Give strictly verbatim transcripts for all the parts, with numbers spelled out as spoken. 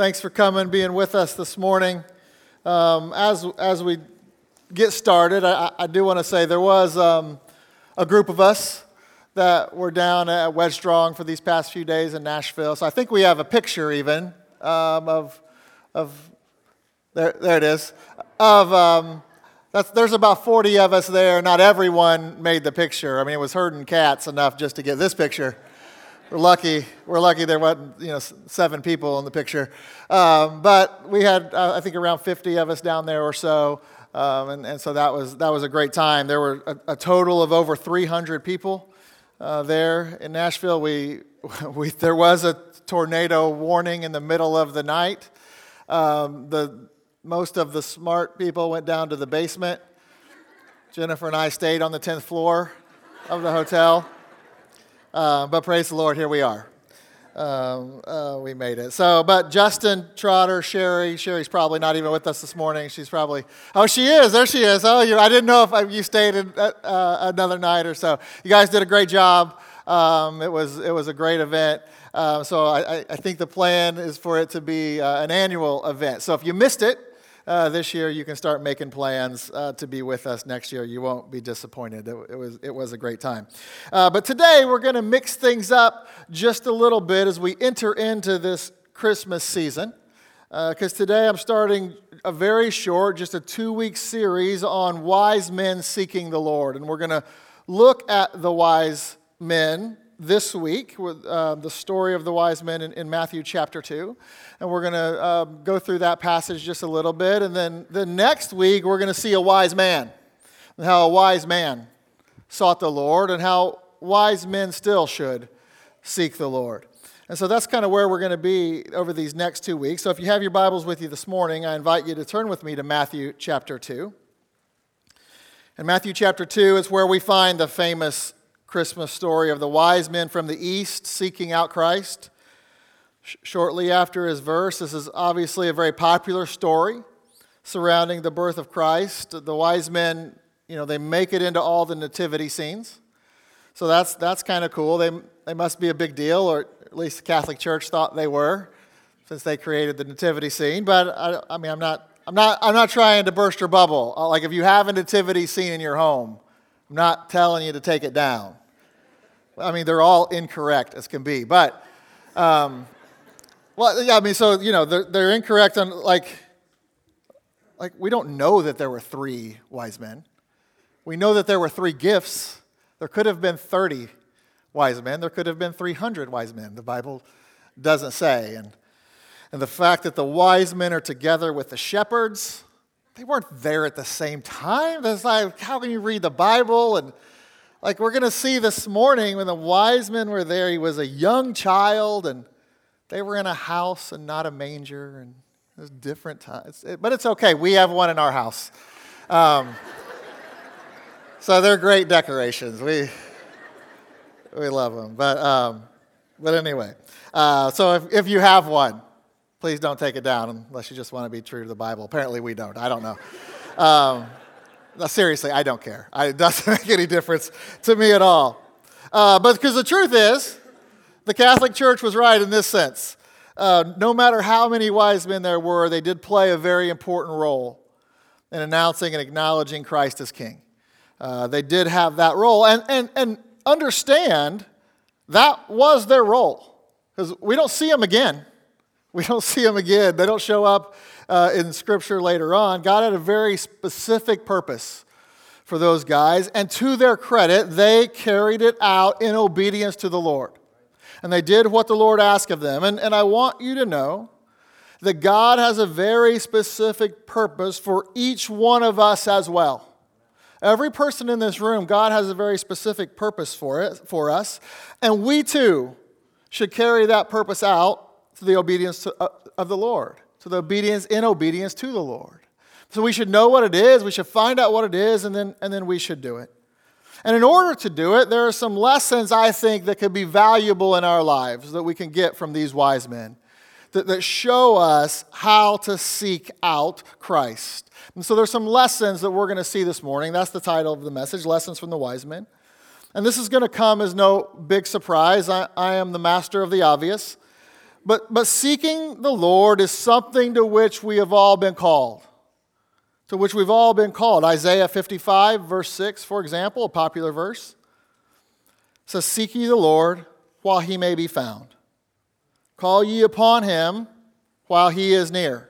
Thanks for coming, being with us this morning. Um, as as we get started, I, I do want to say there was um, a group of us that were down at Wedge Strong for these past few days in Nashville. So I think we have a picture even um, of of there there it is of. Um, That's, there's about forty of us there. Not everyone made the picture. I mean, it was herding cats enough just to get this picture. We're lucky. We're lucky there wasn't, you know, seven people in the picture. Um, but we had, uh, I think, around fifty of us down there or so, um, and, and so that was that was a great time. There were a, a total of over three hundred people uh, there in Nashville. We we there was a tornado warning in the middle of the night. Um, the Most of the smart people went down to the basement. Jennifer and I stayed on the tenth floor of the hotel. Uh, but praise the Lord, here we are. Um, uh, we made it. So, but Justin, Trotter, Sherry, Sherry's probably not even with us this morning. She's probably, oh, she is. There she is. Oh, you, I didn't know if you stayed in, uh, another night or so. You guys did a great job. Um, it was it was a great event. Uh, so I, I think the plan is for it to be uh, an annual event. So if you missed it, Uh, this year, you can start making plans uh, to be with us next year. You won't be disappointed. It, it was it was a great time. Uh, but today, we're going to mix things up just a little bit as we enter into this Christmas season. Because uh, today, I'm starting a very short, just a two-week series on wise men seeking the Lord. And we're going to look at the wise men this week with uh, the story of the wise men in, in Matthew chapter two. And we're going to uh, go through that passage just a little bit. And then the next week, we're going to see a wise man, and how a wise man sought the Lord, and how wise men still should seek the Lord. And so that's kind of where we're going to be over these next two weeks. So if you have your Bibles with you this morning, I invite you to turn with me to Matthew chapter two. And Matthew chapter two is where we find the famous Christmas story of the wise men from the east seeking out Christ. Shortly after his verse, this is obviously a very popular story surrounding the birth of Christ. The wise men, you know, they make it into all the nativity scenes. So that's that's kind of cool. They they must be a big deal, or at least the Catholic Church thought they were, since they created the nativity scene. But I, I mean, I'm not I'm not I'm not trying to burst your bubble. Like, if you have a nativity scene in your home, I'm not telling you to take it down. I mean, they're all incorrect as can be, but, um, well, yeah, I mean, so, you know, they're, they're incorrect on, like, like, we don't know that there were three wise men. We know that there were three gifts. There could have been thirty wise men. There could have been three hundred wise men. The Bible doesn't say. And, and the fact that the wise men are together with the shepherds, they weren't there at the same time. That's like, how can you read the Bible? And like we're going to see this morning, when the wise men were there, he was a young child, and they were in a house and not a manger, and it was different times. But it's okay. We have one in our house. Um, so they're great decorations. We we love them. But um, but anyway, uh, so if, if you have one, please don't take it down unless you just want to be true to the Bible. Apparently we don't. I don't know. Um, No, seriously, I don't care. I, it doesn't make any difference to me at all. Uh, but because the truth is, the Catholic Church was right in this sense. Uh, no matter how many wise men there were, they did play a very important role in announcing and acknowledging Christ as King. Uh, they did have that role. And, and, and understand, that was their role. Because we don't see them again. We don't see them again. They don't show up Uh, in Scripture later on. God had a very specific purpose for those guys, and to their credit, they carried it out in obedience to the Lord. And they did what the Lord asked of them. And, and I want you to know that God has a very specific purpose for each one of us as well. Every person in this room, God has a very specific purpose for it, for us, and we too should carry that purpose out to the obedience to, uh, of the Lord. To the obedience, in obedience to the Lord. So we should know what it is, we should find out what it is, and then, and then we should do it. And in order to do it, there are some lessons, I think, that could be valuable in our lives that we can get from these wise men that, that show us how to seek out Christ. And so there's some lessons that we're going to see this morning. That's the title of the message, Lessons from the Wise Men. And this is going to come as no big surprise. I, I am the master of the obvious. But, but seeking the Lord is something to which we have all been called. To which we've all been called. Isaiah fifty-five, verse six, for example, a popular verse, says, "Seek ye the Lord while he may be found. Call ye upon him while he is near."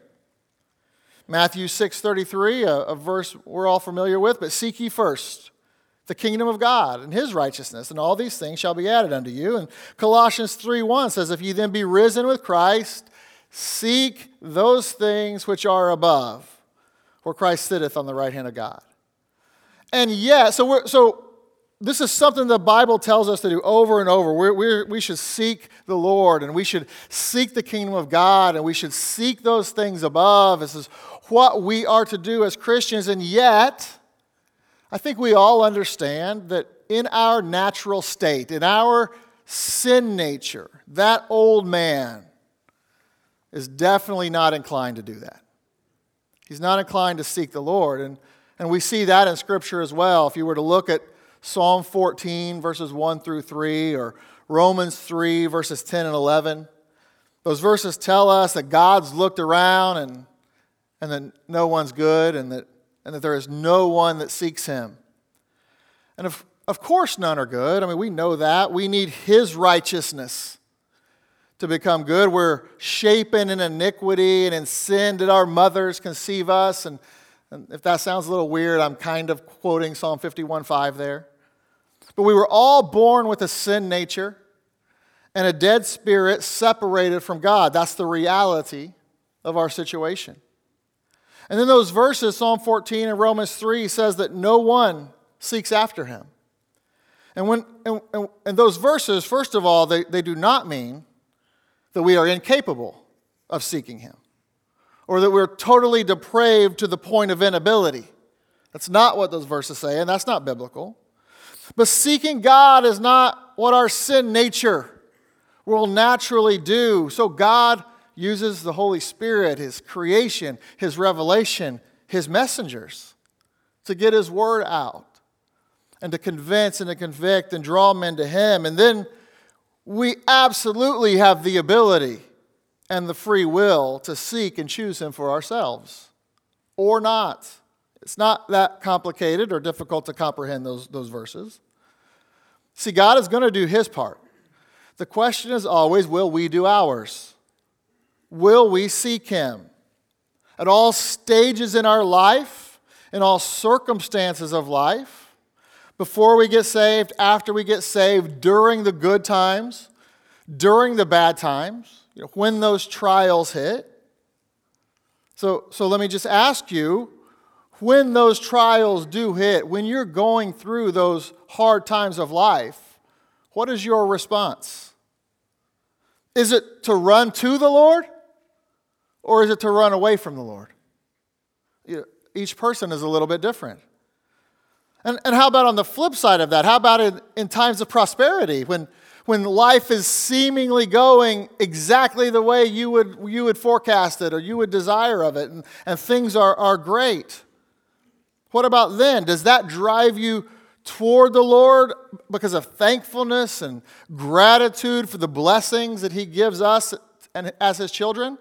Matthew six thirty-three, a, a verse we're all familiar with, "But seek ye first the kingdom of God and his righteousness, and all these things shall be added unto you." And Colossians three one says, "If ye then be risen with Christ, seek those things which are above, where Christ sitteth on the right hand of God." And yet, so we're, so this is something the Bible tells us to do over and over. We're, we're, we should seek the Lord, and we should seek the kingdom of God, and we should seek those things above. This is what we are to do as Christians. And yet, I think we all understand that in our natural state, in our sin nature, that old man is definitely not inclined to do that. He's not inclined to seek the Lord. And, and we see that in Scripture as well. If you were to look at Psalm fourteen, verses one through three, or Romans three, verses ten and eleven, those verses tell us that God's looked around and, and that no one's good, and that, and that there is no one that seeks him. And of, of course none are good. I mean, we know that. We need his righteousness to become good. We're shapen in iniquity, and in sin did our mothers conceive us. And, and if that sounds a little weird, I'm kind of quoting Psalm fifty-one five there. But we were all born with a sin nature and a dead spirit separated from God. That's the reality of our situation. And then those verses, Psalm fourteen and Romans three, says that no one seeks after him. And when and, and, and those verses, first of all, they, they do not mean that we are incapable of seeking him, or that we're totally depraved to the point of inability. That's not what those verses say, and that's not biblical. But seeking God is not what our sin nature will naturally do. So God uses the Holy Spirit, his creation, his revelation, his messengers to get his word out and to convince and to convict and draw men to him. And then we absolutely have the ability and the free will to seek and choose him for ourselves, or not. It's not that complicated or difficult to comprehend those, those verses. See, God is going to do his part. The question is always, will we do ours? Will we seek him? At all stages in our life, in all circumstances of life, before we get saved, after we get saved, during the good times, during the bad times, you know, when those trials hit. So, so let me just ask you, when those trials do hit, when you're going through those hard times of life, what is your response? Is it to run to the Lord, or is it to run away from the Lord? You know, each person is a little bit different. And, and how about on the flip side of that? How about in, in times of prosperity, when, when life is seemingly going exactly the way you would, you would forecast it or you would desire of it, and, and things are, are great? What about then? Does that drive you toward the Lord because of thankfulness and gratitude for the blessings that he gives us and as his children?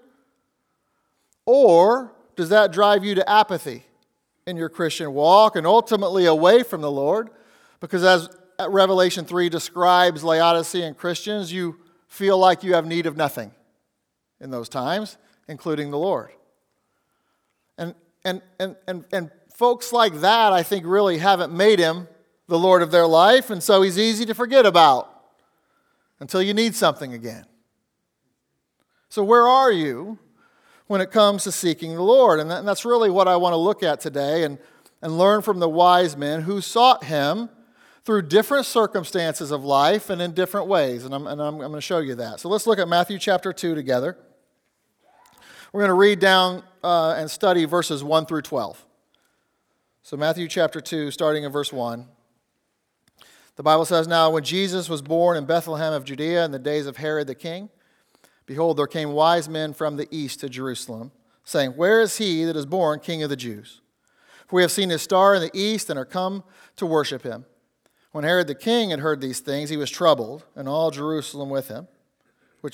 Or does that drive you to apathy in your Christian walk and ultimately away from the Lord? Because as Revelation three describes Laodicean Christians, you feel like you have need of nothing in those times, including the Lord. And and and and, and folks like that, I think, really haven't made him the Lord of their life, and so he's easy to forget about until you need something again. So where are you when it comes to seeking the Lord? And, that, and that's really what I want to look at today and, and learn from the wise men who sought him through different circumstances of life and in different ways. And I'm, and I'm, I'm going to show you that. So let's look at Matthew chapter two together. We're going to read down uh, and study verses one through twelve. So Matthew chapter two, starting in verse one. The Bible says, "Now when Jesus was born in Bethlehem of Judea in the days of Herod the king, behold, there came wise men from the east to Jerusalem, saying, Where is he that is born King of the Jews? For we have seen his star in the east and are come to worship him. When Herod the king had heard these things, he was troubled, and all Jerusalem with him. Which is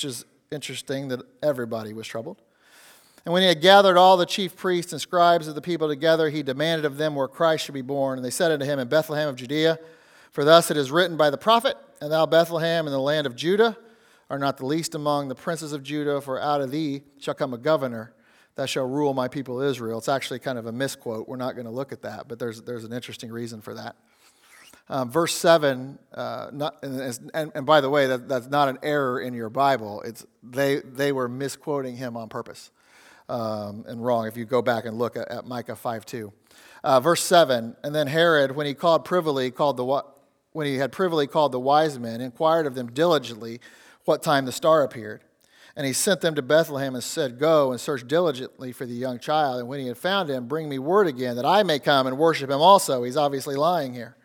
interesting that everybody was troubled. And when he had gathered all the chief priests and scribes of the people together, he demanded of them where Christ should be born. And they said unto him, in Bethlehem of Judea, for thus it is written by the prophet, and thou, Bethlehem, in the land of Judah, art not the least among the princes of Judah, for out of thee shall come a governor that shall rule my people Israel. It's actually kind of a misquote. We're not going to look at that, but there's there's an interesting reason for that. Um, verse seven, uh, not, and, and, and by the way, that, that's not an error in your Bible. It's they they were misquoting him on purpose um, and wrong. If you go back and look at, at Micah five two, uh, verse seven, and then Herod, when he called privily, called the when he had privily called the wise men, inquired of them diligently what time the star appeared. And he sent them to Bethlehem and said, go and search diligently for the young child. And when he had found him, bring me word again that I may come and worship him also. He's obviously lying here.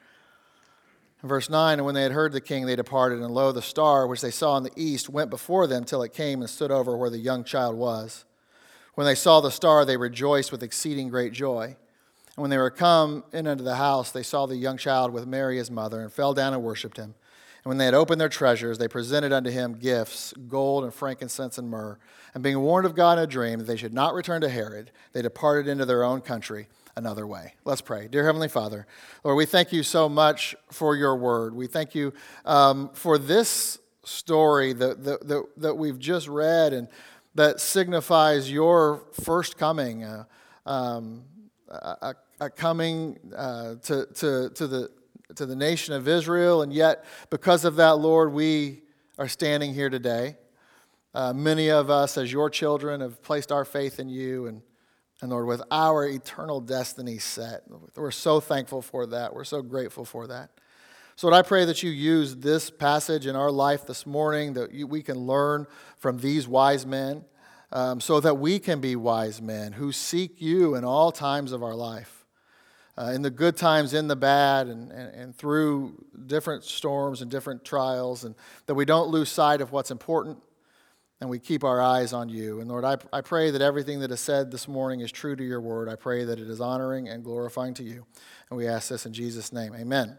In verse nine, and when they had heard the king, they departed. And lo, the star which they saw in the east went before them till it came and stood over where the young child was. When they saw the star, they rejoiced with exceeding great joy. And when they were come in unto the house, they saw the young child with Mary his mother, and fell down and worshipped him. And when they had opened their treasures, they presented unto him gifts, gold and frankincense and myrrh. And being warned of God in a dream that they should not return to Herod, they departed into their own country another way. Let's pray. Dear Heavenly Father, Lord, we thank you so much for your word. We thank you um, for this story that, that, that, that we've just read and that signifies your first coming, uh, um, a, a coming uh, to, to, to the to the nation of Israel, and yet because of that, Lord, we are standing here today. Uh, many of us as your children have placed our faith in you, and, and Lord, with our eternal destiny set. We're so thankful for that. We're so grateful for that. So Lord, I pray that you use this passage in our life this morning, that you, we can learn from these wise men, um, so that we can be wise men who seek you in all times of our life. Uh, in the good times, in the bad, and, and, and through different storms and different trials, and that we don't lose sight of what's important, and we keep our eyes on you. And Lord, I, I pray that everything that is said this morning is true to your word. I pray that it is honoring and glorifying to you. And we ask this in Jesus' name. Amen.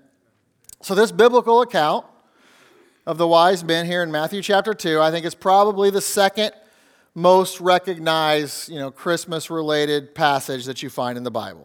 So this biblical account of the wise men here in Matthew chapter two, I think is probably the second most recognized, you know, Christmas-related passage that you find in the Bible.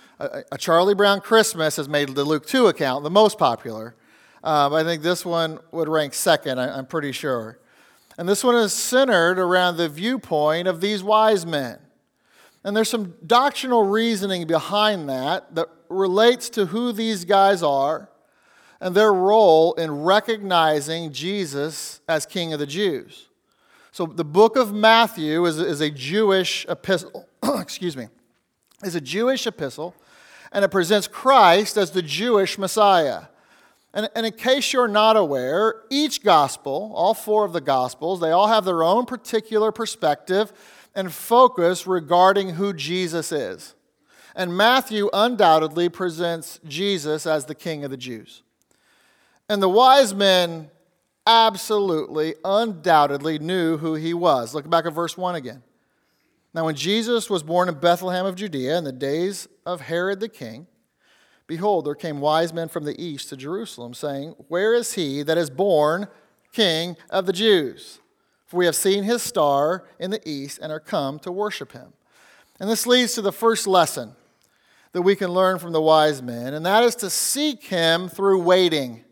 A Charlie Brown Christmas has made the Luke two account the most popular. Uh, but I think this one would rank second, I'm pretty sure. And this one is centered around the viewpoint of these wise men. And there's some doctrinal reasoning behind that that relates to who these guys are and their role in recognizing Jesus as King of the Jews. So the book of Matthew is, is a Jewish epistle. Excuse me. Is a Jewish epistle. And it presents Christ as the Jewish Messiah. And, and in case you're not aware, each gospel, all four of the gospels, they all have their own particular perspective and focus regarding who Jesus is. And Matthew undoubtedly presents Jesus as the King of the Jews. And the wise men absolutely, undoubtedly knew who he was. Look back at verse one again. Now, when Jesus was born in Bethlehem of Judea in the days of Herod the king, behold, there came wise men from the east to Jerusalem, saying, where is he that is born King of the Jews? For we have seen his star in the east and are come to worship him. And this leads to the first lesson that we can learn from the wise men, and that is to seek him through waiting.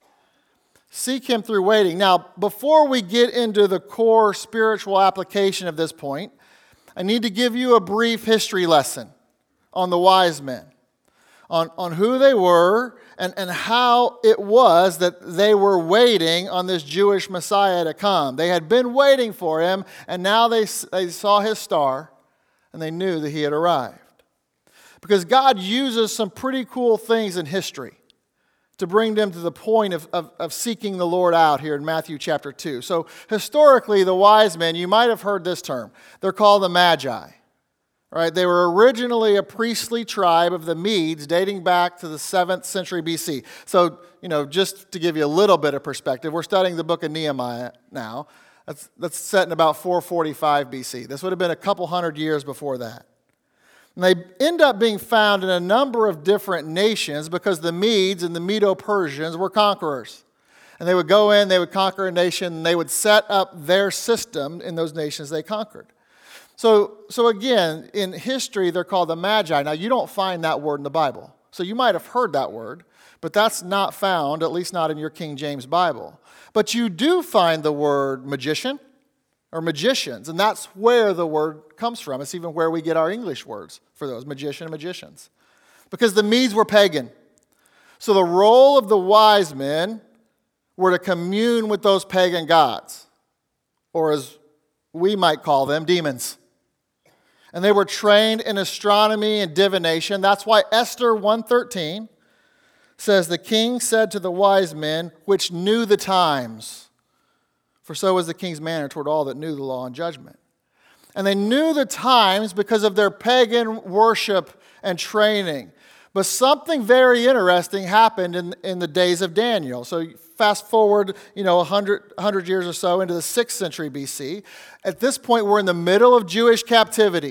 Seek him through waiting. Now, before we get into the core spiritual application of this point, I need to give you a brief history lesson on the wise men, on, on who they were and, and how it was that they were waiting on this Jewish Messiah to come. They had been waiting for him, and now they, they saw his star, and they knew that he had arrived. Because God uses some pretty cool things in history to bring them to the point of, of, of seeking the Lord out here in Matthew chapter two. So historically, the wise men, you might have heard this term. They're called the Magi. Right? They were originally a priestly tribe of the Medes dating back to the seventh century B C. So, you know, just to give you a little bit of perspective, we're studying the book of Nehemiah now. That's, that's set in about four forty-five B C. This would have been a couple hundred years before that. And they end up being found in a number of different nations because the Medes and the Medo-Persians were conquerors. And they would go in, they would conquer a nation, and they would set up their system in those nations they conquered. So, so again, in history, they're called the Magi. Now, you don't find that word in the Bible. So you might have heard that word, but that's not found, at least not in your King James Bible. But you do find the word magician or magicians, and that's where the word comes from. It's even where we get our English words for those, magician and magicians. Because the Medes were pagan. So the role of the wise men were to commune with those pagan gods, or as we might call them, demons. And they were trained in astronomy and divination. That's why Esther one thirteen says, the king said to the wise men, which knew the times, for so was the king's manner toward all that knew the law and judgment. And they knew the times because of their pagan worship and training. But something very interesting happened in, in the days of Daniel. So fast forward, you know, one hundred, one hundred years or so into the sixth century B C. At this point, we're in the middle of Jewish captivity.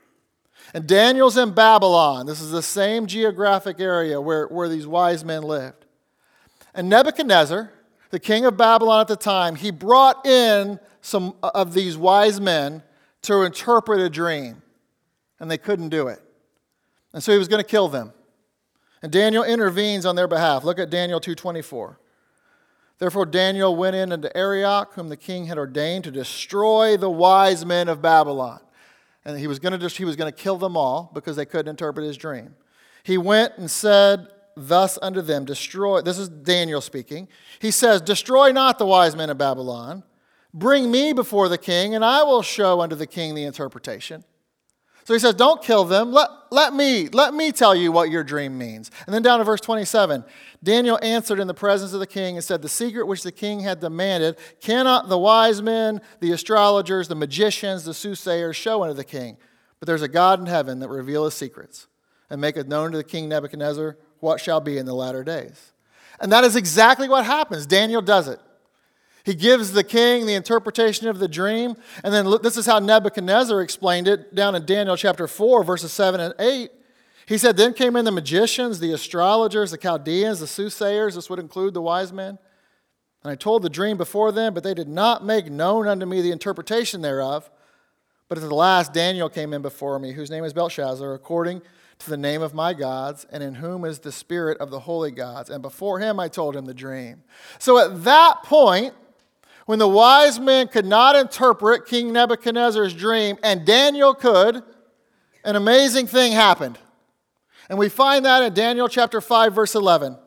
And Daniel's in Babylon. This is the same geographic area where, where these wise men lived. And Nebuchadnezzar, the king of Babylon at the time, he brought in some of these wise men to interpret a dream. And they couldn't do it. And so he was going to kill them. And Daniel intervenes on their behalf. Look at Daniel two twenty-four. Therefore Daniel went in unto Arioch, whom the king had ordained to destroy the wise men of Babylon. And he was going to just, he was going to kill them all because they couldn't interpret his dream. He went and said thus unto them, destroy, this is Daniel speaking. He says, destroy not the wise men of Babylon. Bring me before the king, and I will show unto the king the interpretation. So he says, don't kill them. Let, let me, let me tell you what your dream means. And then down to verse twenty-seven. Daniel answered in the presence of the king and said, the secret which the king had demanded, cannot the wise men, the astrologers, the magicians, the soothsayers show unto the king. But there's a God in heaven that revealeth secrets, and maketh known to the king Nebuchadnezzar what shall be in the latter days. And that is exactly what happens. Daniel does it. He gives the king the interpretation of the dream. And then look, this is how Nebuchadnezzar explained it down in Daniel chapter four, verses seven and eight. He said, then came in the magicians, the astrologers, the Chaldeans, the soothsayers. This would include the wise men. And I told the dream before them, but they did not make known unto me the interpretation thereof. But at the last Daniel came in before me, whose name is Belshazzar, according to the name of my gods, and in whom is the spirit of the holy gods. And before him I told him the dream. So at that point, when the wise men could not interpret King Nebuchadnezzar's dream, and Daniel could, an amazing thing happened. And we find that in Daniel chapter five, verse eleven. It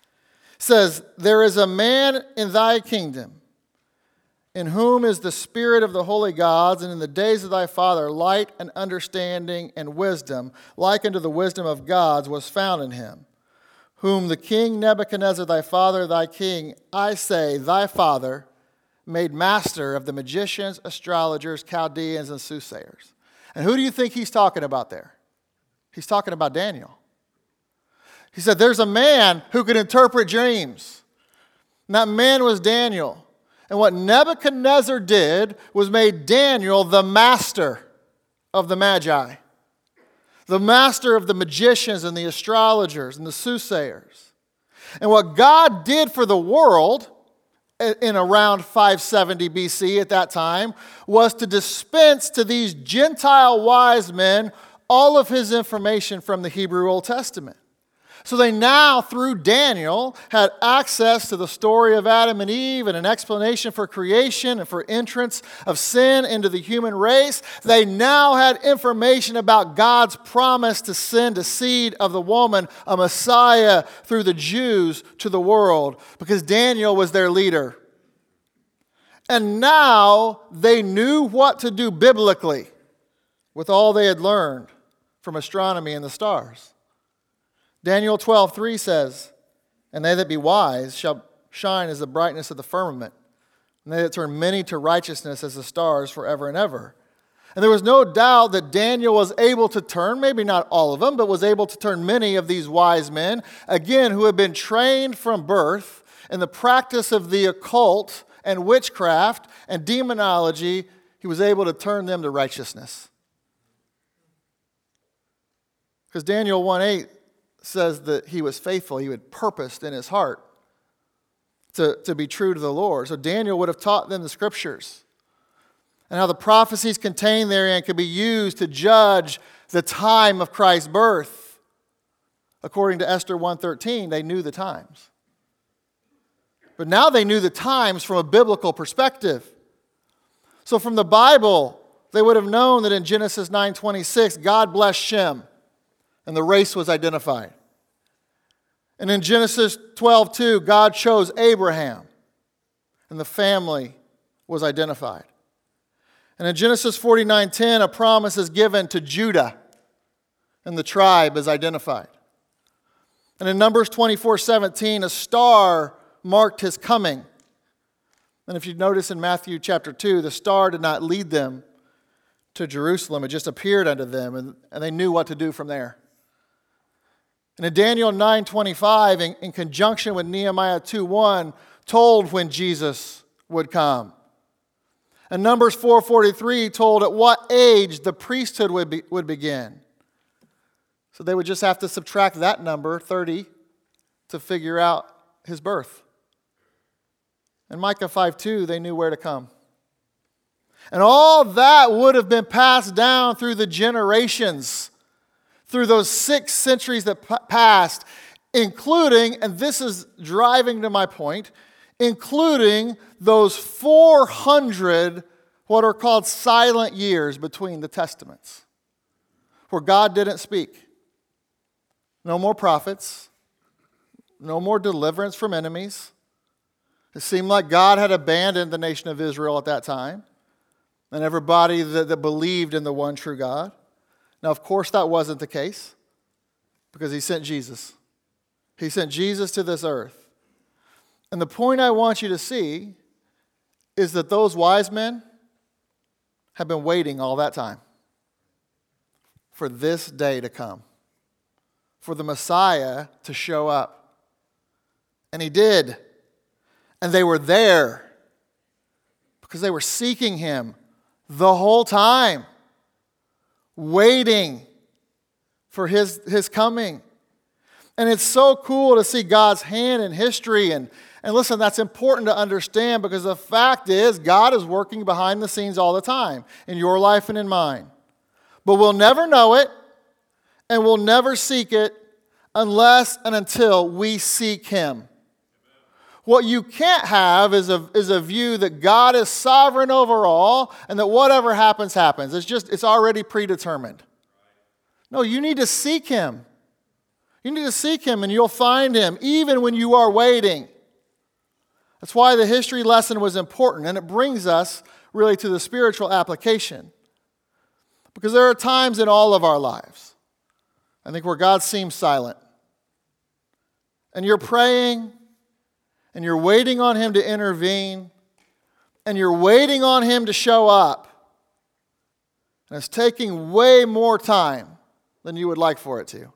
says, there is a man in thy kingdom, in whom is the spirit of the holy gods, and in the days of thy father light and understanding and wisdom, like unto the wisdom of gods, was found in him. Whom the king Nebuchadnezzar, thy father, thy king, I say, thy father, made master of the magicians, astrologers, Chaldeans, and soothsayers. And who do you think he's talking about there? He's talking about Daniel. He said, there's a man who could interpret dreams. And that man was Daniel. And what Nebuchadnezzar did was made Daniel the master of the Magi. The master of the magicians and the astrologers and the soothsayers. And what God did for the world in around five seventy B C at that time, was to dispense to these Gentile wise men all of his information from the Hebrew Old Testament. So they now, through Daniel, had access to the story of Adam and Eve and an explanation for creation and for entrance of sin into the human race. They now had information about God's promise to send a seed of the woman, a Messiah, through the Jews to the world, because Daniel was their leader. And now they knew what to do biblically with all they had learned from astronomy and the stars. Daniel twelve three says, and they that be wise shall shine as the brightness of the firmament, and they that turn many to righteousness as the stars forever and ever. And there was no doubt that Daniel was able to turn, maybe not all of them, but was able to turn many of these wise men, again, who had been trained from birth in the practice of the occult and witchcraft and demonology. He was able to turn them to righteousness. Because Daniel one eight says that he was faithful, he had purposed in his heart to, to be true to the Lord. So Daniel would have taught them the scriptures and how the prophecies contained therein could be used to judge the time of Christ's birth. According to Esther one thirteen, they knew the times. But now they knew the times from a biblical perspective. So from the Bible, they would have known that in Genesis nine twenty-six, God blessed Shem, and the race was identified. And in Genesis twelve two, God chose Abraham, and the family was identified. And in Genesis forty-nine ten, a promise is given to Judah, and the tribe is identified. And in Numbers twenty-four seventeen, a star marked his coming. And if you notice in Matthew chapter two, the star did not lead them to Jerusalem. It just appeared unto them, and, and they knew what to do from there. And in Daniel nine twenty-five, in, in conjunction with Nehemiah two one, told when Jesus would come. And Numbers four forty-three told at what age the priesthood would, be, would begin. So they would just have to subtract that number, thirty, to figure out his birth. And Micah five two, they knew where to come. And all that would have been passed down through the generations, through those six centuries that p- passed, including, and this is driving to my point, including those four hundred what are called silent years between the testaments, where God didn't speak. No more prophets, no more deliverance from enemies. It seemed like God had abandoned the nation of Israel at that time, and everybody that, that believed in the one true God. Now, of course, that wasn't the case, because he sent Jesus. He sent Jesus to this earth. And the point I want you to see is that those wise men have been waiting all that time for this day to come, for the Messiah to show up. And he did. And they were there because they were seeking him the whole time, waiting for his, his coming. And it's so cool to see God's hand in history. And, and listen, that's important to understand, because the fact is God is working behind the scenes all the time in your life and in mine. But we'll never know it, and we'll never seek it unless and until we seek him. What you can't have is a, is a view that God is sovereign over all and that whatever happens, happens. It's just, it's already predetermined. No, you need to seek him. You need to seek him, and you'll find him even when you are waiting. That's why the history lesson was important, and it brings us really to the spiritual application. Because there are times in all of our lives, I think, where God seems silent. And you're praying, and you're waiting on him to intervene, and you're waiting on him to show up. And it's taking way more time than you would like for it to.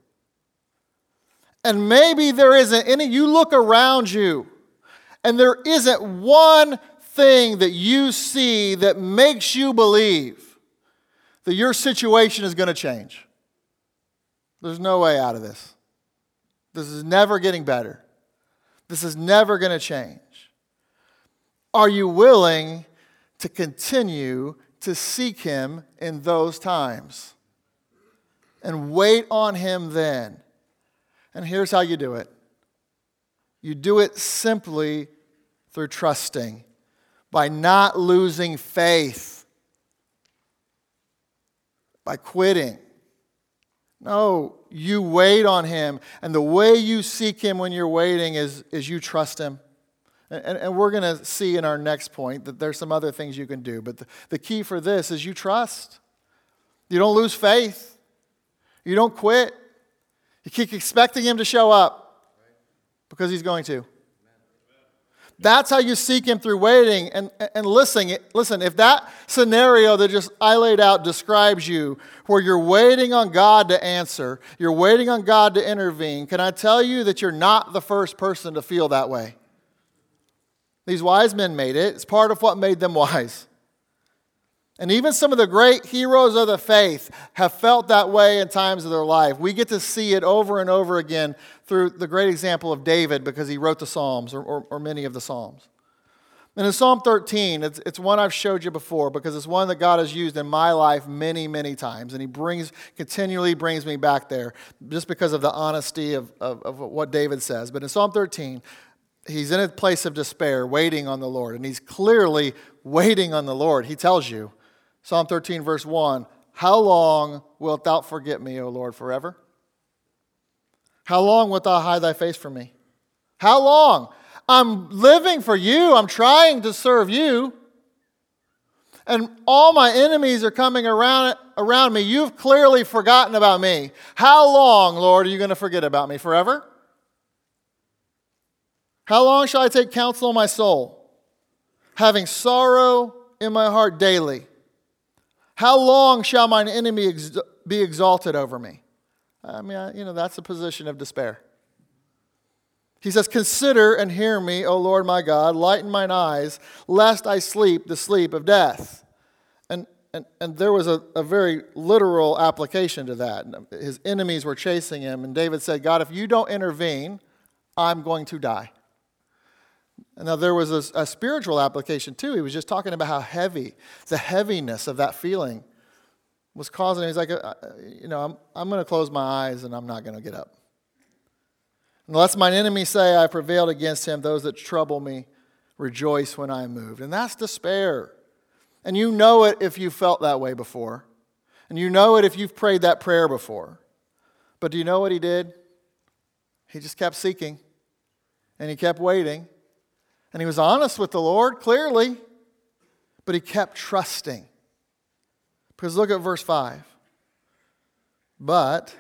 And maybe there isn't any, you look around you, and there isn't one thing that you see that makes you believe that your situation is going to change. There's no way out of this. This is never getting better. This is never going to change. Are you willing to continue to seek him in those times and wait on him then? And here's how you do it. You do it simply through trusting, by not losing faith, by quitting. No, you wait on him. And the way you seek him when you're waiting is, is you trust him. And, and we're going to see in our next point that there's some other things you can do. But the, the key for this is you trust. You don't lose faith. You don't quit. You keep expecting him to show up because he's going to. That's how you seek him, through waiting. And, and listen, listen, if that scenario that just I laid out describes you, where you're waiting on God to answer, you're waiting on God to intervene, can I tell you that you're not the first person to feel that way? These wise men made it. It's part of what made them wise. And even some of the great heroes of the faith have felt that way in times of their life. We get to see it over and over again through the great example of David because he wrote the Psalms, or, or, or many of the Psalms. And in Psalm thirteen, it's, it's one I've showed you before because it's one that God has used in my life many, many times. And he brings continually brings me back there just because of the honesty of, of, of what David says. But in Psalm thirteen, he's in a place of despair, waiting on the Lord. And he's clearly waiting on the Lord. He tells you, Psalm thirteen, verse one, how long wilt thou forget me, O Lord, forever? How long wilt thou hide thy face from me? How long? I'm living for you. I'm trying to serve you. And all my enemies are coming around, around me. You've clearly forgotten about me. How long, Lord, are you going to forget about me? Forever? How long shall I take counsel in my soul, having sorrow in my heart daily? How long shall mine enemy ex- be exalted over me? I mean, I, you know, that's a position of despair. He says, consider and hear me, O Lord my God, lighten mine eyes, lest I sleep the sleep of death. And and, and there was a, a very literal application to that. His enemies were chasing him, and David said, God, if you don't intervene, I'm going to die. And now there was a, a spiritual application too. He was just talking about how heavy, the heaviness of that feeling was causing him. He's like, uh, you know, I'm, I'm going to close my eyes and I'm not going to get up. Unless mine enemies say I prevailed against him, those that trouble me rejoice when I am moved. And that's despair. And you know it if you felt that way before. And you know it if you've prayed that prayer before. But do you know what he did? He just kept seeking. And he kept waiting. And he was honest with the Lord, clearly. But he kept trusting. Because look at verse five. But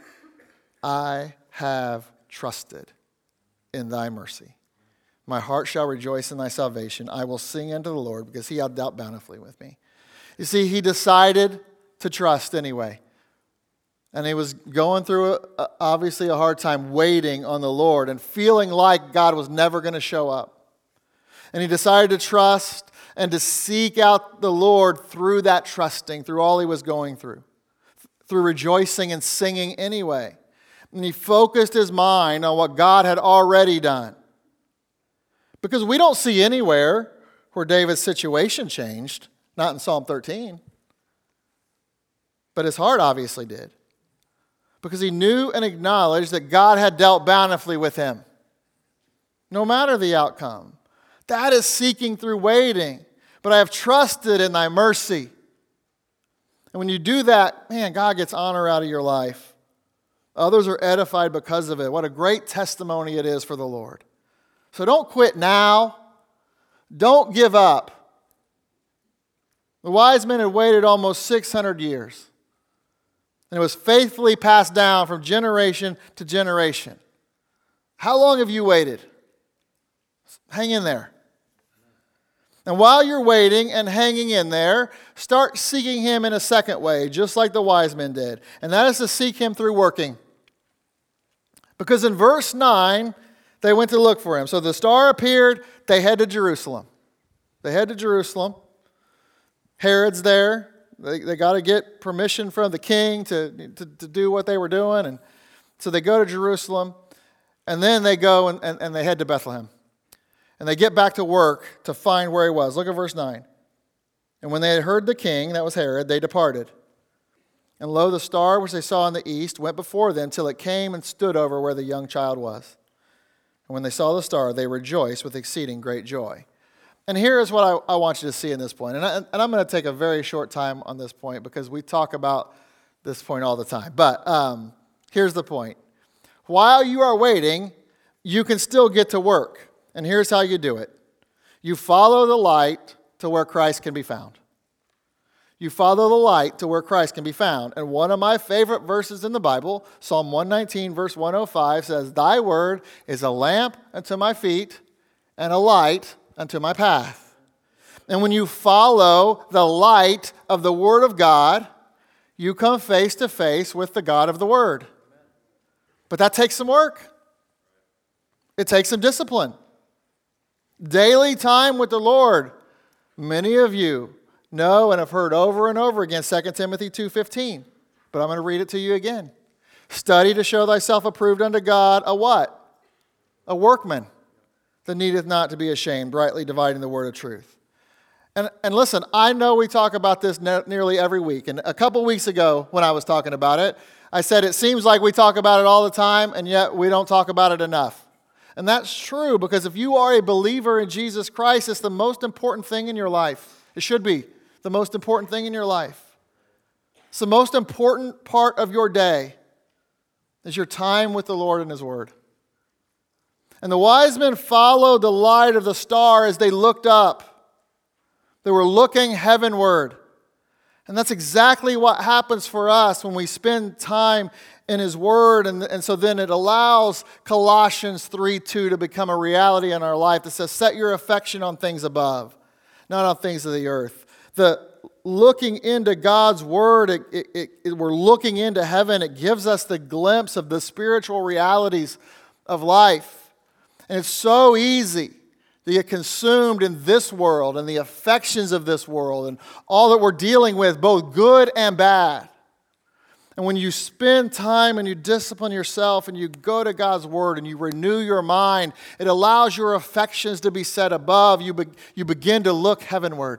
I have trusted in thy mercy. My heart shall rejoice in thy salvation. I will sing unto the Lord because he hath dealt bountifully with me. You see, he decided to trust anyway. And he was going through, a, obviously, a hard time waiting on the Lord and feeling like God was never going to show up. And he decided to trust and to seek out the Lord through that trusting, through all he was going through, through rejoicing and singing anyway. And he focused his mind on what God had already done. Because we don't see anywhere where David's situation changed, not in Psalm thirteen. But his heart obviously did. Because he knew and acknowledged that God had dealt bountifully with him, no matter the outcome. That is seeking through waiting. But I have trusted in thy mercy. And when you do that, man, God gets honor out of your life. Others are edified because of it. What a great testimony it is for the Lord. So don't quit now. Don't give up. The wise men had waited almost six hundred years. And it was faithfully passed down from generation to generation. How long have you waited? Hang in there. And while you're waiting and hanging in there, start seeking him in a second way, just like the wise men did. And that is to seek him through working. Because in verse nine, they went to look for him. So the star appeared, they head to Jerusalem. They head to Jerusalem. Herod's there. They, they got to get permission from the king to, to, to do what they were doing. And so they go to Jerusalem. And then they go and, and, and they head to Bethlehem. And they get back to work to find where he was. Look at verse nine. And when they had heard the king, that was Herod, they departed. And lo, the star which they saw in the east went before them till it came and stood over where the young child was. And when they saw the star, they rejoiced with exceeding great joy. And here is what I, I want you to see in this point. And, I, and I'm going to take a very short time on this point because we talk about this point all the time. But um, here's the point. While you are waiting, you can still get to work. And here's how you do it. You follow the light to where Christ can be found. You follow the light to where Christ can be found. And one of my favorite verses in the Bible, Psalm one nineteen, verse one oh five, says, thy word is a lamp unto my feet and a light unto my path. And when you follow the light of the Word of God, you come face to face with the God of the Word. But that takes some work. It takes some discipline. Daily time with the Lord. Many of you know and have heard over and over again, Second Timothy two fifteen. But I'm going to read it to you again. Study to show thyself approved unto God, a what? A workman that needeth not to be ashamed, rightly dividing the word of truth. And, and listen, I know we talk about this ne- nearly every week. And a couple weeks ago when I was talking about it, I said it seems like we talk about it all the time, and yet we don't talk about it enough. And that's true, because if you are a believer in Jesus Christ, it's the most important thing in your life. It should be the most important thing in your life. It's the most important part of your day is your time with the Lord and His Word. And the wise men followed the light of the star as they looked up. They were looking heavenward. And that's exactly what happens for us when we spend time in His Word. And, and so then it allows Colossians three two to become a reality in our life that says, set your affection on things above, not on things of the earth. The looking into God's Word, it, it, it, we're looking into heaven. It gives us the glimpse of the spiritual realities of life. And it's so easy to get consumed in this world and the affections of this world and all that we're dealing with, both good and bad. And when you spend time and you discipline yourself and you go to God's Word and you renew your mind, it allows your affections to be set above. You, be, you begin to look heavenward.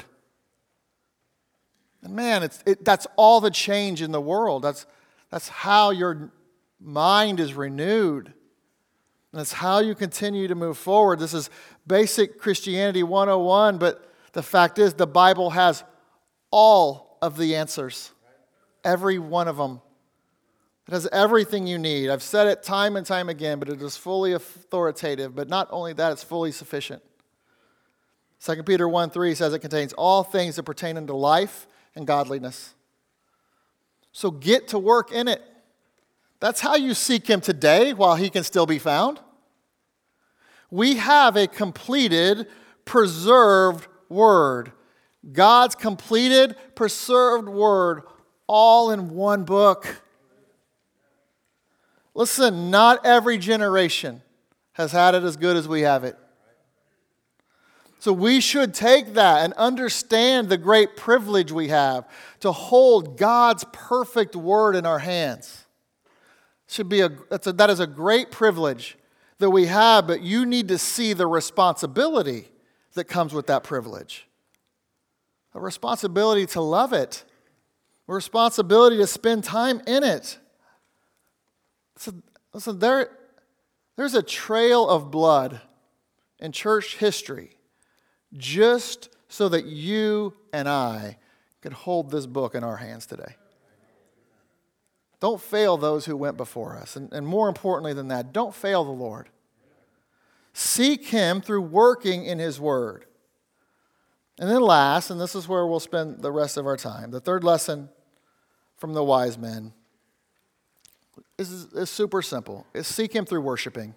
And man, it's, it, that's all the change in the world. That's, that's how your mind is renewed. And that's how you continue to move forward. This is basic Christianity one oh one, but the fact is the Bible has all of the answers. Every one of them. It has everything you need. I've said it time and time again, but it is fully authoritative. But not only that, it's fully sufficient. Second Peter one three says it contains all things that pertain unto life and godliness. So get to work in it. That's how you seek Him today while He can still be found. We have a completed, preserved Word. God's completed, preserved Word, all in one book. Listen, not every generation has had it as good as we have it. So we should take that and understand the great privilege we have to hold God's perfect Word in our hands. Should be a, that's a, that is a great privilege that we have, but you need to see the responsibility that comes with that privilege. A responsibility to love it. A responsibility to spend time in it. So, listen, there, there's a trail of blood in church history just so that you and I could hold this book in our hands today. Don't fail those who went before us. And, and more importantly than that, don't fail the Lord. Seek Him through working in His Word. And then last, and this is where we'll spend the rest of our time, the third lesson from the wise men is, is super simple. It's seek Him through worshiping.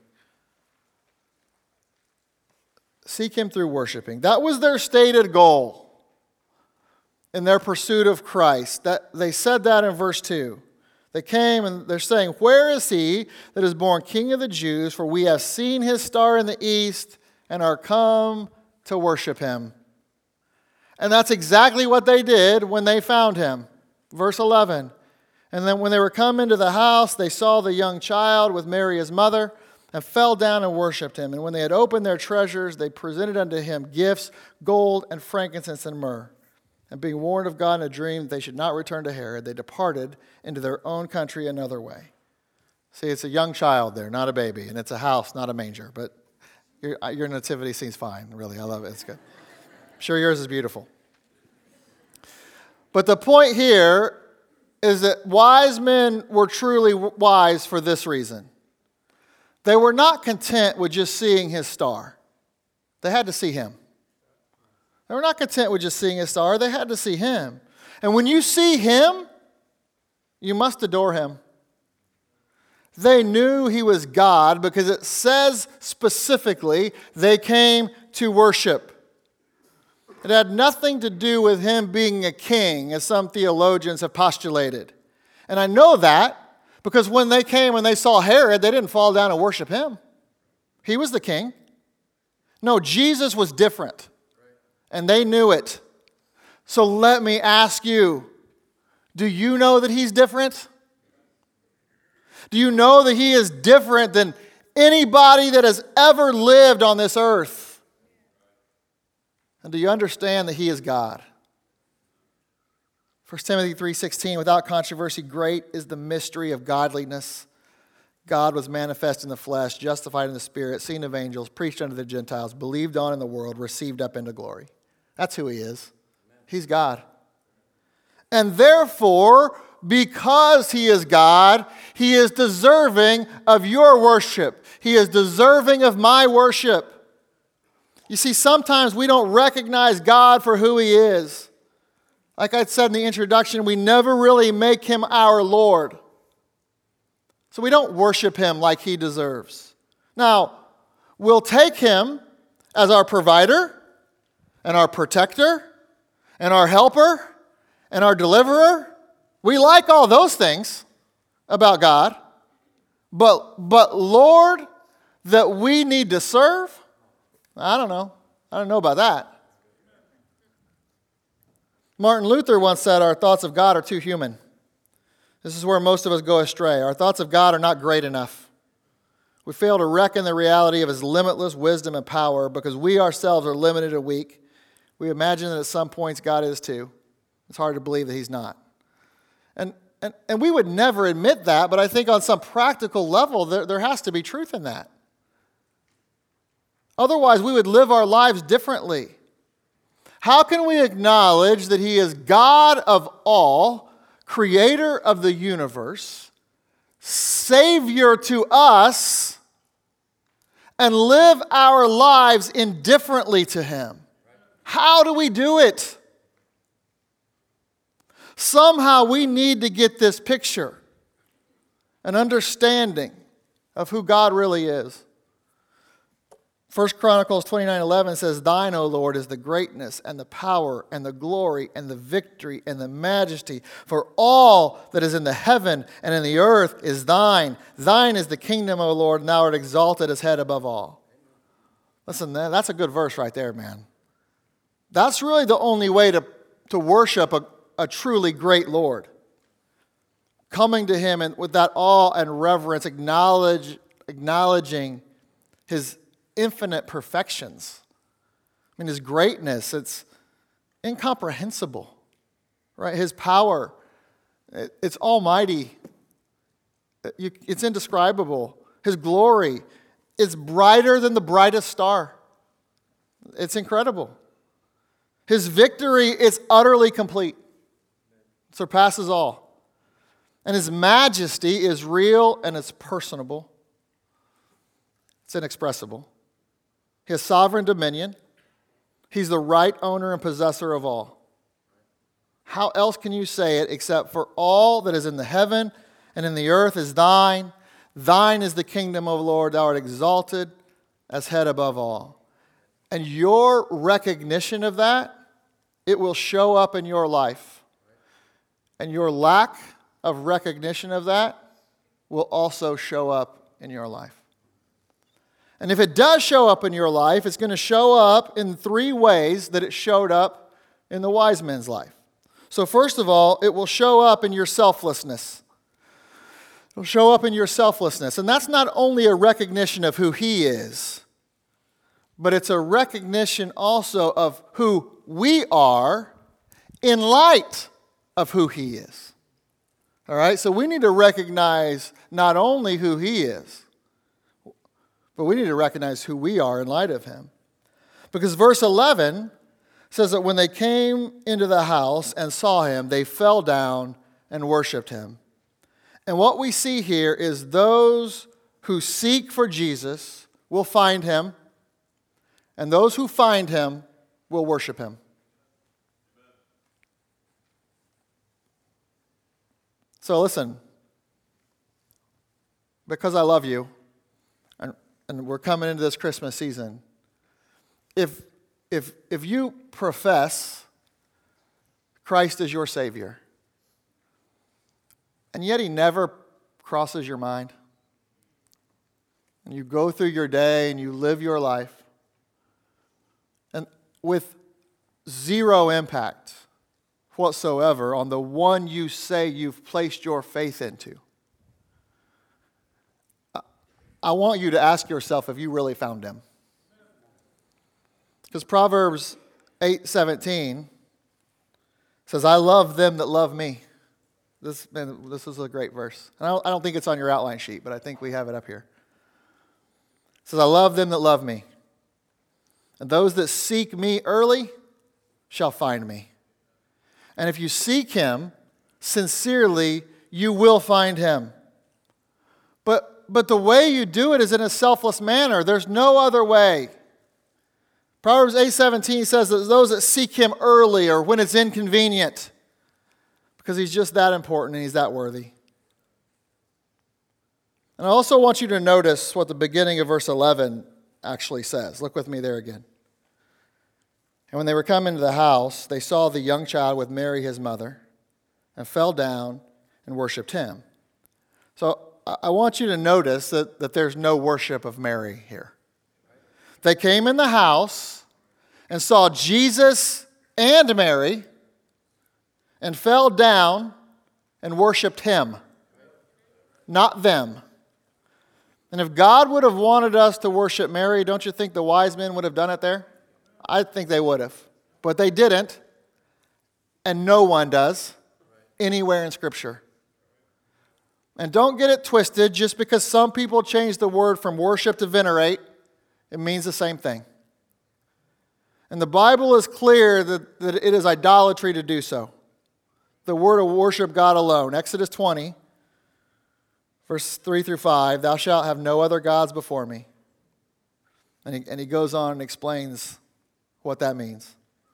Seek Him through worshiping. That was their stated goal in their pursuit of Christ. That, they said that in verse two. They came and they're saying, where is He that is born King of the Jews? For we have seen His star in the east and are come to worship Him. And that's exactly what they did when they found Him. Verse eleven. And then when they were come into the house, they saw the young child with Mary his mother and fell down and worshipped Him. And when they had opened their treasures, they presented unto Him gifts, gold and frankincense and myrrh. And being warned of God in a dream that they should not return to Herod, they departed into their own country another way. See, it's a young child there, not a baby. And it's a house, not a manger. But your, your nativity seems fine, really. I love it. It's good. I'm sure yours is beautiful. But the point here is that wise men were truly wise for this reason. They were not content with just seeing His star. They had to see Him. They were not content with just seeing His star. They had to see Him. And when you see Him, you must adore Him. They knew He was God because it says specifically they came to worship. It had nothing to do with Him being a king, as some theologians have postulated. And I know that because when they came and they saw Herod, they didn't fall down and worship him. He was the king. No, Jesus was different. And they knew it. So let me ask you, do you know that he's different? Do you know that he is different than anybody that has ever lived on this earth? And do you understand that he is God? First Timothy three sixteen, without controversy, great is the mystery of godliness. God was manifest in the flesh, justified in the spirit, seen of angels, preached unto the Gentiles, believed on in the world, received up into glory. That's who he is. He's God. And therefore, because he is God, he is deserving of your worship. He is deserving of my worship. You see, sometimes we don't recognize God for who he is. Like I said in the introduction, we never really make him our Lord. So we don't worship him like he deserves. Now, we'll take him as our provider and our protector and our helper and our deliverer. We like all those things about God. But, but Lord, that we need to serve? I don't know. I don't know about that. Martin Luther once said, our thoughts of God are too human. This is where most of us go astray. Our thoughts of God are not great enough. We fail to reckon the reality of his limitless wisdom and power because we ourselves are limited and weak. We imagine that at some points God is too. It's hard to believe that he's not. And, and, and we would never admit that, but I think on some practical level, there, there has to be truth in that. Otherwise, we would live our lives differently. How can we acknowledge that he is God of all, creator of the universe, Savior to us, and live our lives indifferently to him? How do we do it? Somehow we need to get this picture, an understanding of who God really is. First Chronicles twenty-nine eleven says, thine, O Lord, is the greatness and the power and the glory and the victory and the majesty. For all that is in the heaven and in the earth is thine. Thine is the kingdom, O Lord, and thou art exalted as head above all. Listen, that's a good verse right there, man. That's really the only way to, to worship a, a truly great Lord. Coming to him and with that awe and reverence, acknowledge, acknowledging his infinite perfections. I mean, his greatness, it's incomprehensible, right? His power, it's almighty. It's indescribable. His glory is brighter than the brightest star. It's incredible. His victory is utterly complete. It surpasses all. And his majesty is real and it's personable. It's inexpressible. His sovereign dominion. He's the right owner and possessor of all. How else can you say it except for all that is in the heaven and in the earth is thine. Thine is the kingdom, O Lord. Thou art exalted as head above all. And your recognition of that, it will show up in your life. And your lack of recognition of that will also show up in your life. And if it does show up in your life, it's going to show up in three ways that it showed up in the wise men's life. So first of all, it will show up in your selflessness. It will show up in your selflessness. And that's not only a recognition of who he is, but it's a recognition also of who we are in light of who he is. All right? So we need to recognize not only who he is, but we need to recognize who we are in light of him. Because verse eleven says that when they came into the house and saw him, they fell down and worshiped him. And what we see here is those who seek for Jesus will find him, and those who find him will worship him. So listen, because I love you, and we're coming into this Christmas season, if, if, if you profess Christ as your Savior, and yet he never crosses your mind, and you go through your day and you live your life, and with zero impact whatsoever on the one you say you've placed your faith into. I want you to ask yourself if you really found him. Because Proverbs eight seventeen says, I love them that love me. This, man, this is a great verse. And I don't, I don't think it's on your outline sheet, but I think we have it up here. It says, I love them that love me. And those that seek me early shall find me. And if you seek him sincerely, you will find him. But, but the way you do it is in a selfless manner. There's no other way. Proverbs eight seventeen says that those that seek him early or when it's inconvenient, because he's just that important and he's that worthy. And I also want you to notice what the beginning of verse eleven actually says. Look with me there again. And when they were come into the house, they saw the young child with Mary his mother, and fell down and worshipped him. So I want you to notice that, that there's no worship of Mary here. They came in the house and saw Jesus and Mary and fell down and worshiped him, not them. And if God would have wanted us to worship Mary, don't you think the wise men would have done it there? I think they would have. But they didn't, and no one does anywhere in Scripture. And don't get it twisted, just because some people change the word from worship to venerate, it means the same thing. And the Bible is clear that, that it is idolatry to do so. The word to worship God alone. Exodus twenty, verse three through five, thou shalt have no other gods before me. And he, and he goes on and explains what that means.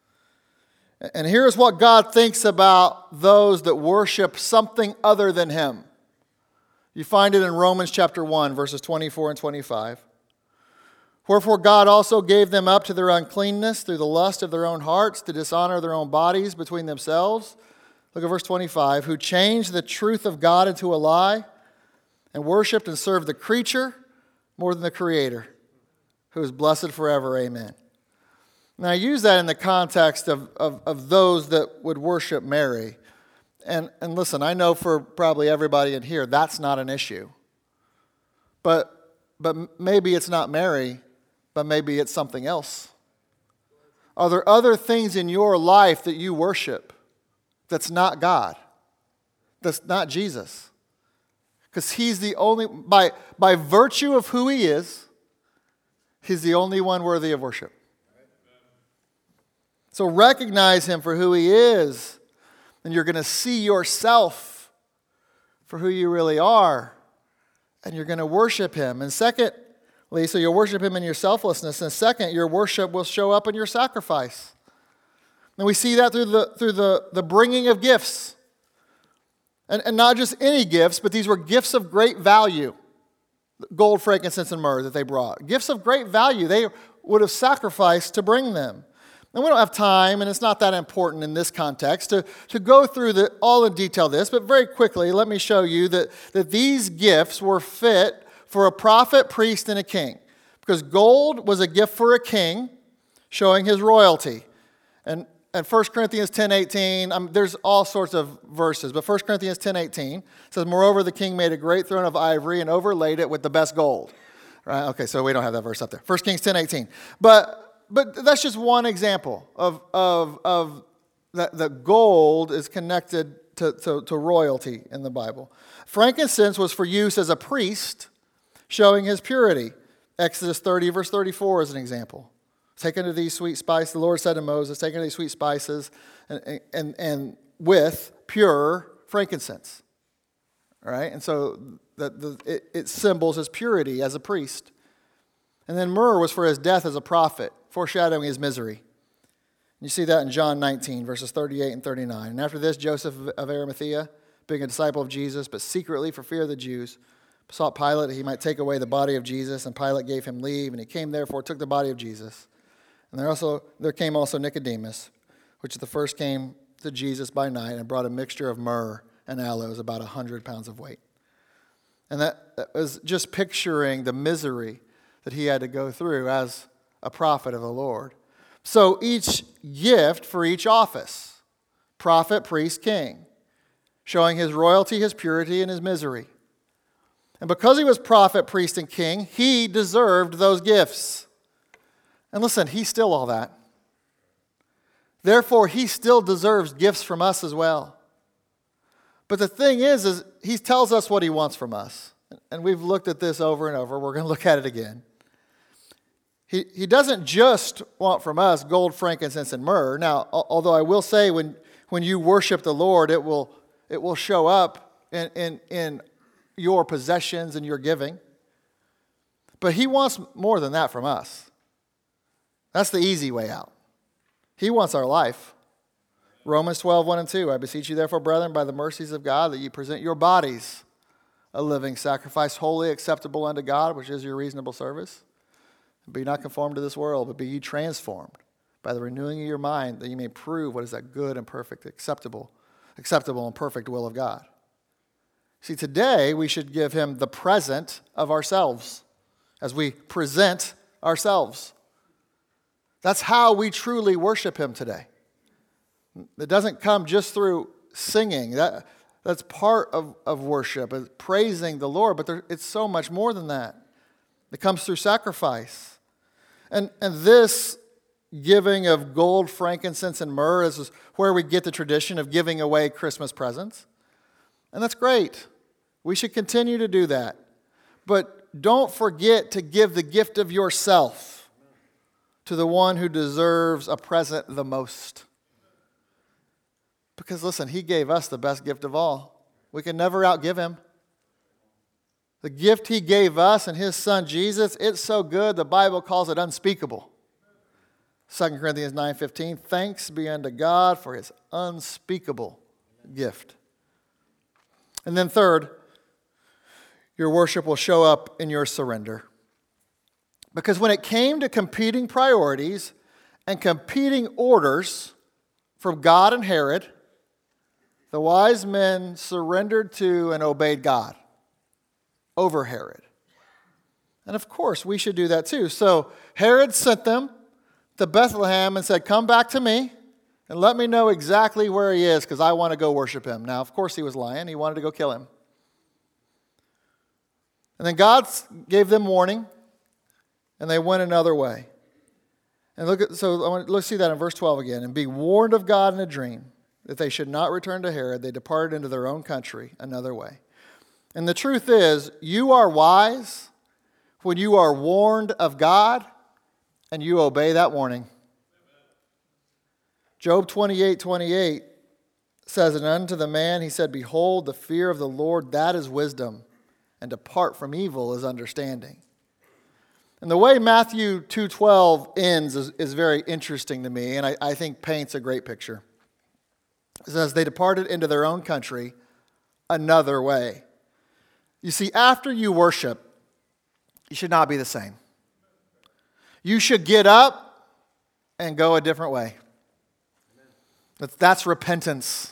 And here's what God thinks about those that worship something other than him. You find it in Romans chapter one, verses twenty-four and twenty-five. Wherefore God also gave them up to their uncleanness through the lust of their own hearts, to dishonor their own bodies between themselves. Look at verse twenty-five. Who changed the truth of God into a lie, and worshipped and served the creature more than the Creator, who is blessed forever. Amen. Now I use that in the context of, of, of those that would worship Mary. And, and listen, I know for probably everybody in here, that's not an issue. But, but maybe it's not Mary, but maybe it's something else. Are there other things in your life that you worship that's not God, that's not Jesus? Because he's the only, by, by virtue of who he is, he's the only one worthy of worship. So recognize him for who he is, and you're going to see yourself for who you really are, and you're going to worship him. And secondly, so you'll worship him in your selflessness, and second, your worship will show up in your sacrifice. And we see that through the through the, the bringing of gifts. And, and not just any gifts, but these were gifts of great value. Gold, frankincense, and myrrh that they brought. Gifts of great value. They would have sacrificed to bring them. And we don't have time, and it's not that important in this context, to, to go through the, all in detail this, but very quickly, let me show you that, that these gifts were fit for a prophet, priest, and a king. Because gold was a gift for a king, showing his royalty. And, and First Corinthians ten eighteen, um, there's all sorts of verses, but First Corinthians ten eighteen says, moreover, the king made a great throne of ivory and overlaid it with the best gold. Right? Okay, so we don't have that verse up there. First Kings ten eighteen. But... But that's just one example of, of, of that, that gold is connected to, to, to royalty in the Bible. Frankincense was for use as a priest, showing his purity. Exodus thirty, verse thirty-four is an example. Take unto these sweet spices, the Lord said to Moses, take unto these sweet spices and, and, and with pure frankincense. All right? And so the, the, it, it symbols his purity as a priest. And then myrrh was for his death as a prophet, foreshadowing his misery. You see that in John nineteen, verses thirty-eight and thirty-nine. And after this, Joseph of Arimathea, being a disciple of Jesus, but secretly for fear of the Jews, besought Pilate that he might take away the body of Jesus, and Pilate gave him leave, and he came therefore, took the body of Jesus. And there also there came also Nicodemus, which the first came to Jesus by night, and brought a mixture of myrrh and aloes, about a hundred pounds of weight. And that, that was just picturing the misery that he had to go through as a prophet of the Lord. So each gift for each office, prophet, priest, king, showing his royalty, his purity, and his misery. And because he was prophet, priest, and king, he deserved those gifts. And listen, he's still all that. Therefore, he still deserves gifts from us as well. But the thing is, is he tells us what he wants from us. And we've looked at this over and over. We're going to look at it again. He, he doesn't just want from us gold, frankincense, and myrrh. Now, although I will say when, when you worship the Lord, it will, it will show up in, in, in your possessions and your giving. But he wants more than that from us. That's the easy way out. He wants our life. Romans twelve, one and two. I beseech you therefore, brethren, by the mercies of God, that you present your bodies a living sacrifice, wholly acceptable unto God, which is your reasonable service. Be not conformed to this world, but be ye transformed by the renewing of your mind, that you may prove what is that good and perfect, acceptable, acceptable and perfect will of God. See, today we should give him the present of ourselves as we present ourselves. That's how we truly worship him today. It doesn't come just through singing. That, that's part of, of worship, is praising the Lord, but there, it's so much more than that. It comes through sacrifice. And, and this giving of gold, frankincense, and myrrh is where we get the tradition of giving away Christmas presents. And that's great. We should continue to do that. But don't forget to give the gift of yourself to the one who deserves a present the most. Because listen, he gave us the best gift of all. We can never outgive him. The gift he gave us and his son Jesus, it's so good the Bible calls it unspeakable. Second Corinthians nine fifteen, thanks be unto God for his unspeakable gift. And then third, your worship will show up in your surrender. Because when it came to competing priorities and competing orders from God and Herod, the wise men surrendered to and obeyed God over Herod. And of course, we should do that too. So Herod sent them to Bethlehem and said, come back to me and let me know exactly where he is because I want to go worship him. Now, of course, he was lying. He wanted to go kill him. And then God gave them warning. And they went another way. And look at so I want, let's see that in verse twelve again. And be warned of God in a dream that they should not return to Herod. They departed into their own country another way. And the truth is, you are wise when you are warned of God and you obey that warning. Job twenty-eight twenty-eight says, and unto the man he said, behold, the fear of the Lord, that is wisdom, and depart from evil is understanding. And the way Matthew two twelve ends is, is very interesting to me, and I, I think paints a great picture. It says, they departed into their own country another way. You see, after you worship, you should not be the same. You should get up and go a different way. That's, that's repentance.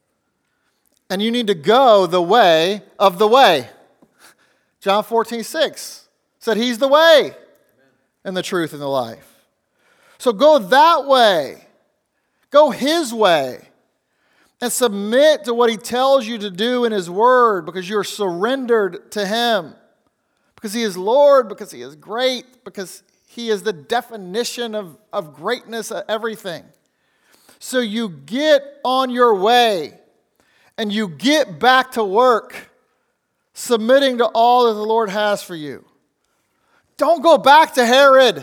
And you need to go the way of the way. John fourteen six. Said he's the way and the truth and the life. So go that way. Go his way. And submit to what he tells you to do in his word because you're surrendered to him. Because he is Lord, because he is great, because he is the definition of, of greatness of everything. So you get on your way and you get back to work, submitting to all that the Lord has for you. Don't go back to Herod.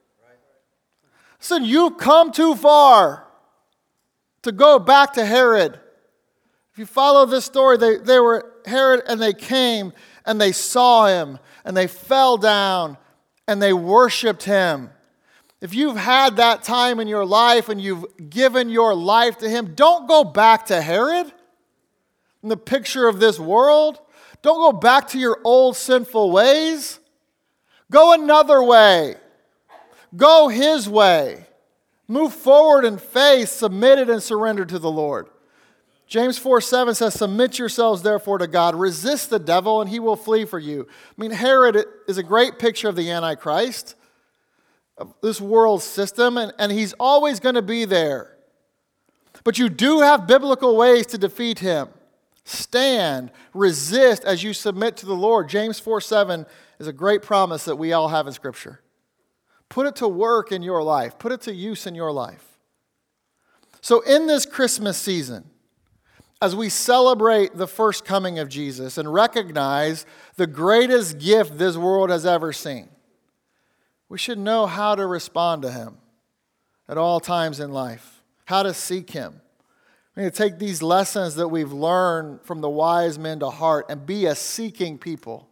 Listen, you've come too far to go back to Herod. If you follow this story, they, they were Herod and they came and they saw him and they fell down and they worshiped him. If you've had that time in your life and you've given your life to him, don't go back to Herod in the picture of this world. Don't go back to your old sinful ways. Go another way. Go his way. Move forward in faith, submitted and surrendered to the Lord. James four seven says, submit yourselves therefore to God. Resist the devil and he will flee for you. I mean, Herod is a great picture of the Antichrist, of this world system, and, and he's always going to be there. But you do have biblical ways to defeat him. Stand, resist as you submit to the Lord. James four seven is a great promise that we all have in Scripture. Put it to work in your life. Put it to use in your life. So in this Christmas season, as we celebrate the first coming of Jesus and recognize the greatest gift this world has ever seen, we should know how to respond to him at all times in life, how to seek him. We need to take these lessons that we've learned from the wise men to heart and be a seeking people.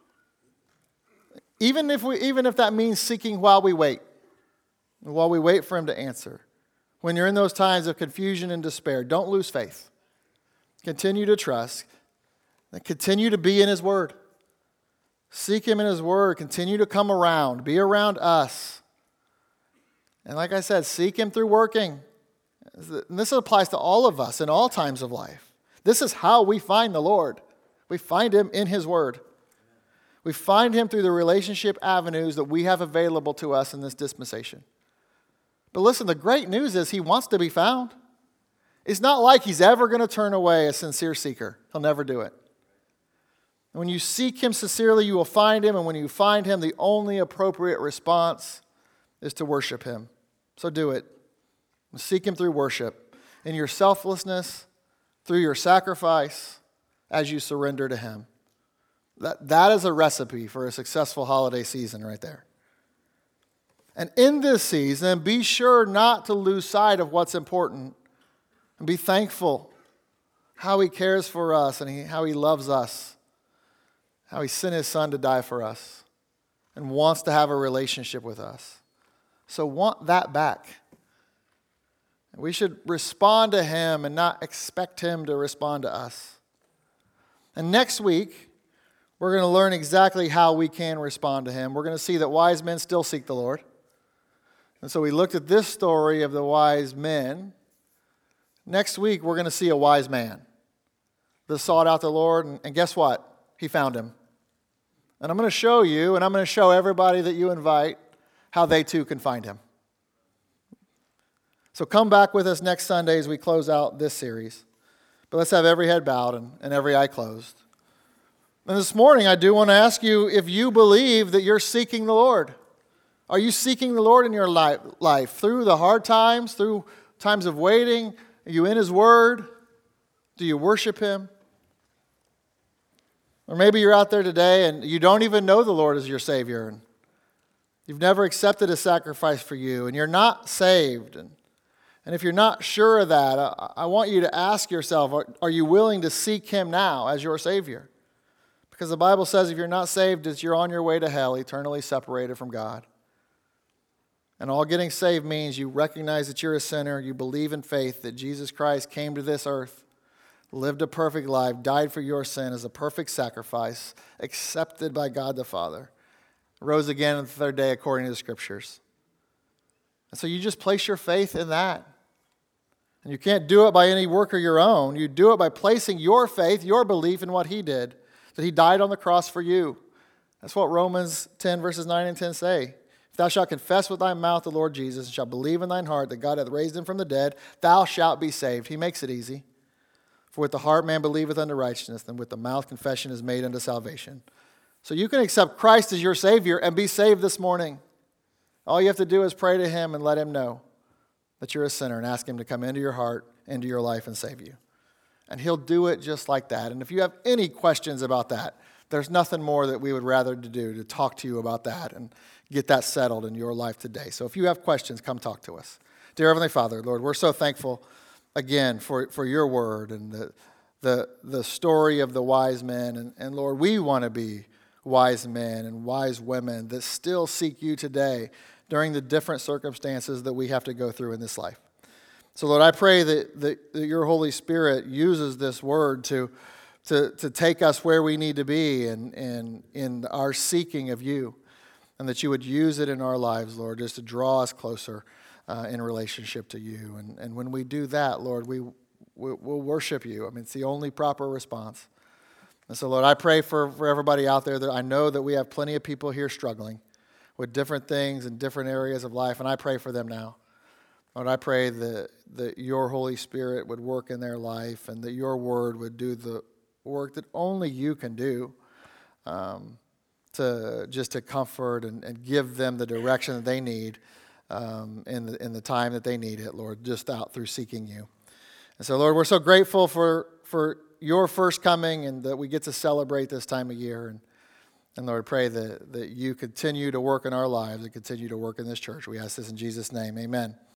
Even if we, even if that means seeking while we wait, while we wait for him to answer. When you're in those times of confusion and despair, don't lose faith. Continue to trust and continue to be in his word. Seek him in his word. Continue to come around. Be around us. And like I said, seek him through working. And this applies to all of us in all times of life. This is how we find the Lord. We find him in his word. We find him through the relationship avenues that we have available to us in this dispensation. But listen, the great news is he wants to be found. It's not like he's ever going to turn away a sincere seeker. He'll never do it. And when you seek him sincerely, you will find him. And when you find him, the only appropriate response is to worship him. So do it. Seek him through worship, in your selflessness, through your sacrifice, as you surrender to him. That, that is a recipe for a successful holiday season right there. And in this season, be sure not to lose sight of what's important. And be thankful how he cares for us and he, how he loves us. How he sent his son to die for us and wants to have a relationship with us. So want that back. We should respond to him and not expect him to respond to us. And next week, we're going to learn exactly how we can respond to him. We're going to see that wise men still seek the Lord. And so we looked at this story of the wise men. Next week, we're going to see a wise man that sought out the Lord. And, and guess what? He found him. And I'm going to show you, and I'm going to show everybody that you invite, how they too can find him. So come back with us next Sunday as we close out this series. But let's have every head bowed and, and every eye closed. And this morning, I do want to ask you if you believe that you're seeking the Lord. Are you seeking the Lord in your life, life through the hard times, through times of waiting? Are you in his word? Do you worship him? Or maybe you're out there today and you don't even know the Lord as your Savior. And you've never accepted a sacrifice for you and you're not saved. And And if you're not sure of that, I want you to ask yourself, are you willing to seek him now as your Savior? Because the Bible says if you're not saved, it's you're on your way to hell, eternally separated from God. And all getting saved means you recognize that you're a sinner, you believe in faith that Jesus Christ came to this earth, lived a perfect life, died for your sin as a perfect sacrifice, accepted by God the Father, rose again on the third day according to the Scriptures. And so you just place your faith in that. And you can't do it by any work of your own. You do it by placing your faith, your belief in what he did, that he died on the cross for you. That's what Romans ten, verses nine and ten say. If thou shalt confess with thy mouth the Lord Jesus, and shalt believe in thine heart that God hath raised him from the dead, thou shalt be saved. He makes it easy. For with the heart man believeth unto righteousness, and with the mouth confession is made unto salvation. So you can accept Christ as your Savior and be saved this morning. All you have to do is pray to him and let him know that you're a sinner and ask him to come into your heart, into your life, and save you. And he'll do it just like that. And if you have any questions about that, there's nothing more that we would rather to do to talk to you about that and get that settled in your life today. So if you have questions, come talk to us. Dear Heavenly Father, Lord, we're so thankful again for, for your word and the, the, the story of the wise men. And, and Lord, we want to be wise men and wise women that still seek you today during the different circumstances that we have to go through in this life. So Lord, I pray that, that, that your Holy Spirit uses this word to, to, to take us where we need to be in, in, in our seeking of you, and that you would use it in our lives, Lord, just to draw us closer uh, in relationship to you. And, and when we do that, Lord, we, we, we'll worship you. I mean, it's the only proper response. And so, Lord, I pray for, for everybody out there that I know that we have plenty of people here struggling with different things in different areas of life, and I pray for them now. Lord, I pray that, that your Holy Spirit would work in their life and that your word would do the work that only you can do, um, to just to comfort and, and give them the direction that they need um, in, the, in the time that they need it, Lord, just out through seeking you. And so, Lord, we're so grateful for, for your first coming and that we get to celebrate this time of year. And, and Lord, pray that, that you continue to work in our lives and continue to work in this church. We ask this in Jesus' name. Amen.